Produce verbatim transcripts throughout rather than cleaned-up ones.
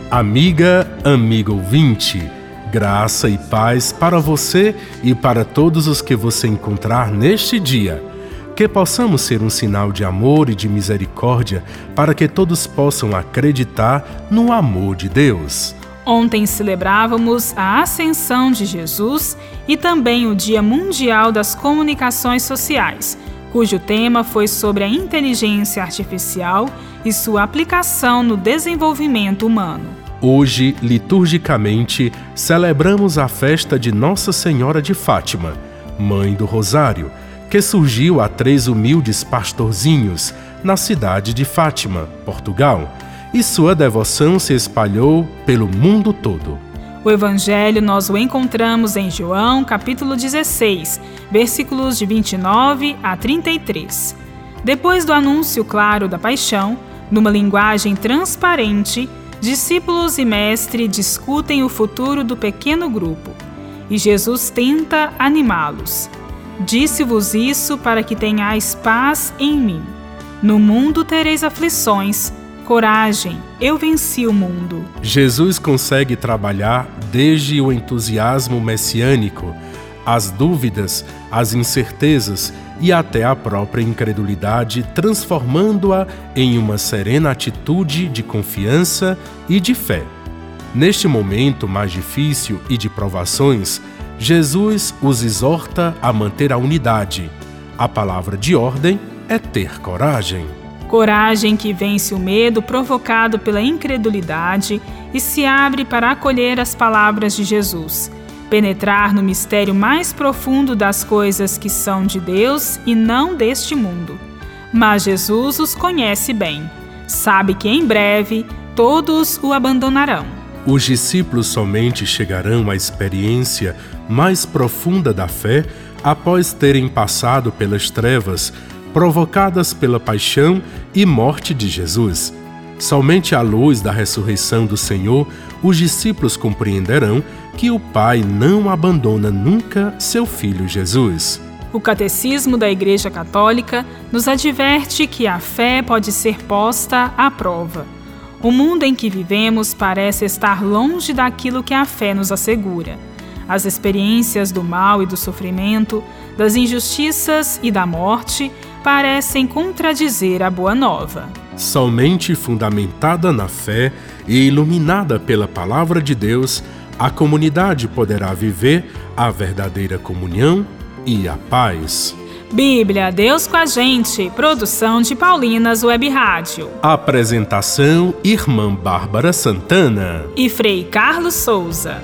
Amiga, amigo ouvinte, graça e paz para você e para todos os que você encontrar neste dia. Que possamos ser um sinal de amor e de misericórdia para que todos possam acreditar no amor de Deus. Ontem celebrávamos a Ascensão de Jesus e também o Dia Mundial das Comunicações Sociais, cujo tema foi sobre a inteligência artificial e sua aplicação no desenvolvimento humano. Hoje, liturgicamente, celebramos a festa de Nossa Senhora de Fátima, Mãe do Rosário, que surgiu a três humildes pastorzinhos na cidade de Fátima, Portugal, e sua devoção se espalhou pelo mundo todo. O Evangelho nós o encontramos em João, capítulo dezesseis, versículos de vinte e nove a trinta e três. Depois do anúncio claro da paixão, numa linguagem transparente, discípulos e mestre discutem o futuro do pequeno grupo, e Jesus tenta animá-los. Disse-vos isso para que tenhais paz em mim. No mundo tereis aflições. Coragem, eu venci o mundo. Jesus consegue trabalhar desde o entusiasmo messiânico, as dúvidas, as incertezas e até a própria incredulidade, transformando-a em uma serena atitude de confiança e de fé. Neste momento mais difícil e de provações, Jesus os exorta a manter a unidade. A palavra de ordem é ter coragem. Coragem que vence o medo provocado pela incredulidade e se abre para acolher as palavras de Jesus, penetrar no mistério mais profundo das coisas que são de Deus e não deste mundo. Mas Jesus os conhece bem, sabe que em breve todos o abandonarão. Os discípulos somente chegarão à experiência mais profunda da fé após terem passado pelas trevas provocadas pela paixão e morte de Jesus. Somente à luz da ressurreição do Senhor, os discípulos compreenderão que o Pai não abandona nunca seu Filho Jesus. O Catecismo da Igreja Católica nos adverte que a fé pode ser posta à prova. O mundo em que vivemos parece estar longe daquilo que a fé nos assegura. As experiências do mal e do sofrimento, das injustiças e da morte parecem contradizer a boa nova. Somente fundamentada na fé e iluminada pela palavra de Deus, a comunidade poderá viver a verdadeira comunhão e a paz. Bíblia, Deus com a gente. Produção de Paulinas Web Rádio. Apresentação, Irmã Bárbara Santana e Frei Carlos Souza.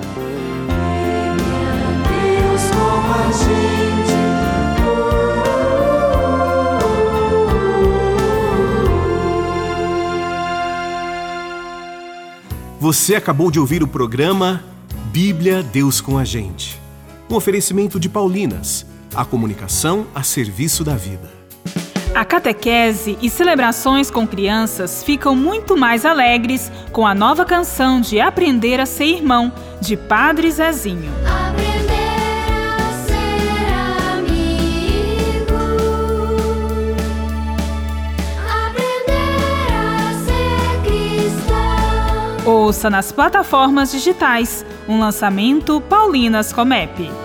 Você acabou de ouvir o programa Bíblia, Deus com a gente. Um oferecimento de Paulinas, a comunicação a serviço da vida. A catequese e celebrações com crianças ficam muito mais alegres com a nova canção de Aprender a Ser Irmão, de Padre Zezinho. Aprender a ser amigo, aprender a ser cristão. Ouça nas plataformas digitais, um lançamento Paulinas Comep.